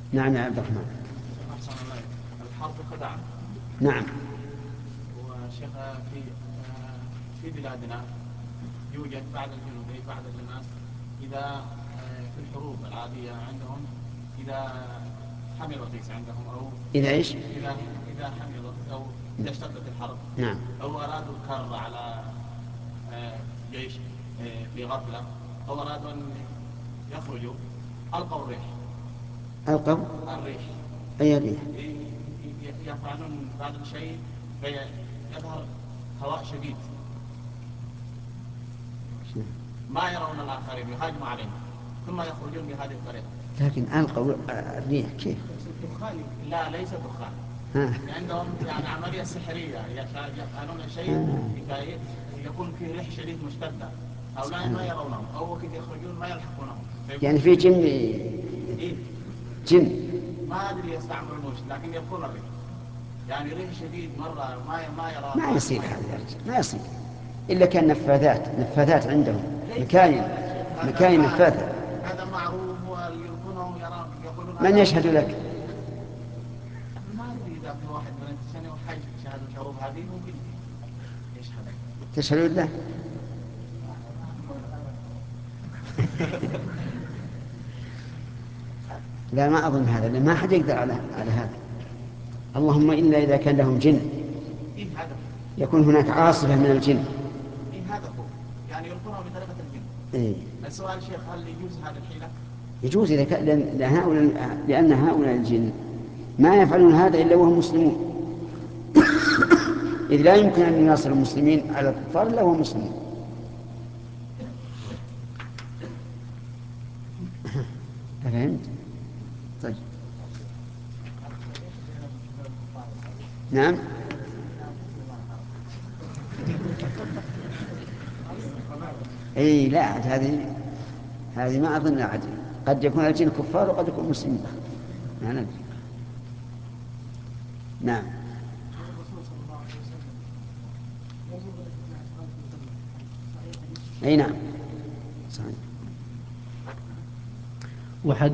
نعم يا عبد الرحمن. أحسن الله. الحرب خدعة. نعم. وشيخ في بلادنا يوجد بعض الجنود بعض الناس إذا في الحروب العادية عندهم إذا حمل الرئيس عندهم أو إذا إيش؟ إذا حمل أو إذا اشتدت الحرب نعم. أو أرادوا الكر على جيش في غفلة أو أرادوا أن يخرجوا ألقوا الريح. ألقوا الريح أي ريح؟ يفعلون بعض الشيء فيظهر هواء شديد ما يرون الآخرين يهاجموا عليهم ثم يخرجون بهذه الطريقة. لكن ألقوا الريح كيف؟ دخان. لا ليس دخان. عندهم يعني عملية سحرية يفعلون شيء يكون فيه ريح شديد مشتدة هؤلاء ما يرونهم أو وقت يخرجون ما يلحقونهم. يعني في جن. إيه؟ جن. ما أدري يستعملون وش لكن يبقون الريح يعني ريح شديد مرة ما يرى. ما يصير هذا يا رجل، ما يصير إلا كان نفاذات عندهم مكاين نفاذة. هذا معروف ويلقونهم يقولون من يشهد لك؟ ما أدري إذا في واحد من السنة وحي شهادة الحروب هذه ممكن يشهد. تشهدون له؟ لا ما أظن هذا، لأن ما حد يقدر على هذا، اللهم إلا إذا كان لهم جن يكون هناك عاصفة من الجن. هذا هو يعني يلقونه بطريقة الجن. إيه؟ السؤال شيخ هل يجوز هذا الحيلة؟ يجوز إذا كان لأن هؤلاء الجن ما يفعلون هذا إلا وهم مسلمون، إذ لا يمكن أن يناصر المسلمين على الكفار إلا وهم مسلمون. فهمت؟ طيب. نعم. اي لا، هذه ما اظن عاد، قد يكون الجن كفار وقد يكون مسلمين. ما ندري. نعم. اي نعم صحيح.